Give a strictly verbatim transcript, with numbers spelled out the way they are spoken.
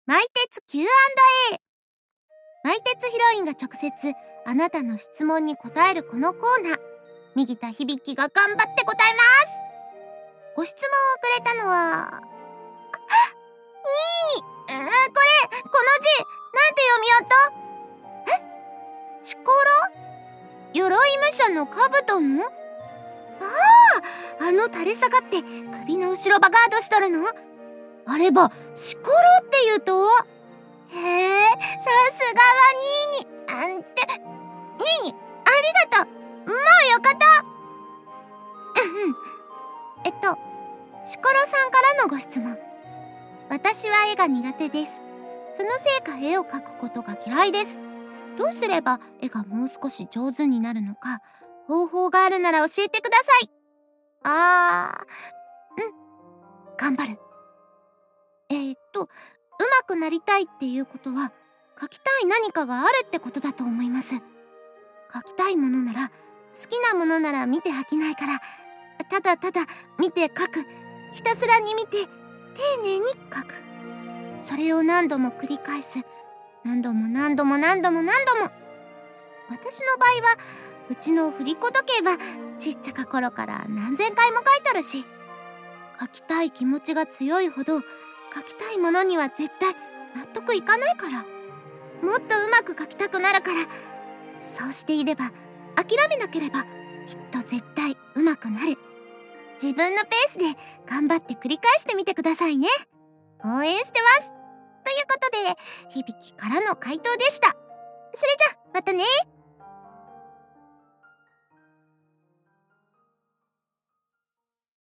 マイテツ キューアンドエー。 マイテツヒロインが直接あなたの質問に答えるこのコーナー、右田響が頑張って答えます。ご質問をくれたのはあ、にーに、うー、これこの字なんて読みよと？え、シコロ？鎧武者の兜の？ああ、あの垂れ下がって首の後ろばガードしとるの？あればシコロって言うと？へえ、さすがはニーニ。あんて、ニーニ、ありがとう。もうよかった。うんうん。えっと、シコロさんからのご質問。私は絵が苦手です。そのせいか絵を描くことが嫌いです。どうすれば絵がもう少し上手になるのか、方法があるなら教えてください。あー、うん、頑張る。えー、っと、上手くなりたいっていうことは、描きたい何かがあるってことだと思います。描きたいものなら、好きなものなら見て飽きないから、ただただ見て描く。ひたすらに見て、丁寧に描く。それを何度も繰り返す。何度も何度も何度も何度も。私の場合は、うちの振り子時計はちっちゃか頃から何千回も描いとるし、描きたい気持ちが強いほど、描きたいものには絶対納得いかないから。もっとうまく描きたくなるから、そうしていれば、諦めなければ、きっと絶対うまくなる。自分のペースで頑張って繰り返してみてくださいね。応援してます。ということで、響からの回答でした。それじゃ、またね。